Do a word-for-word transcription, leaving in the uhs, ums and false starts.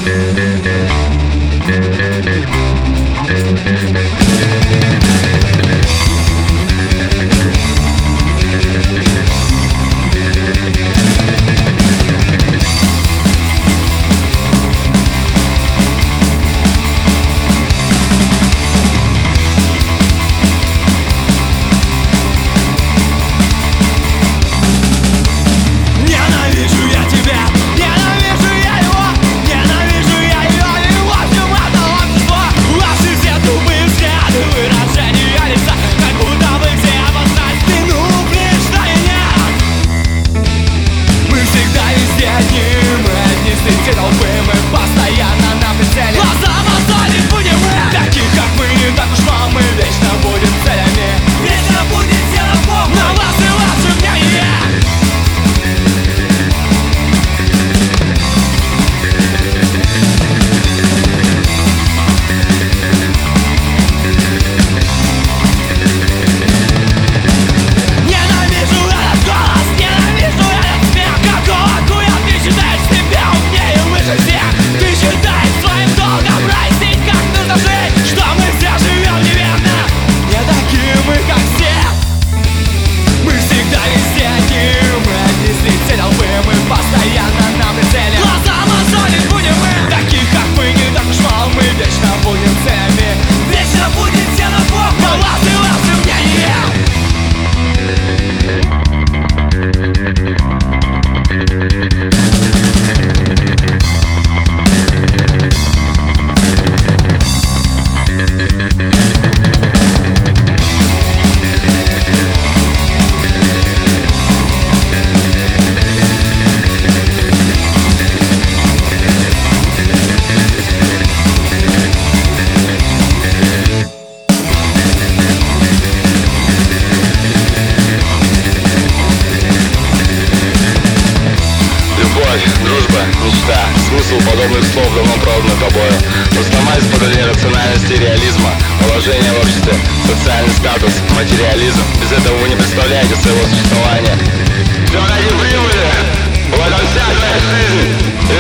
Мечта, смысл подобных слов давно продано тобою. Узнавать поколение рациональности и реализма, положение в обществе, социальный статус, материализм. Без этого вы не представляете своего существования. Все ради прибыли, в этом вся твоя жизнь.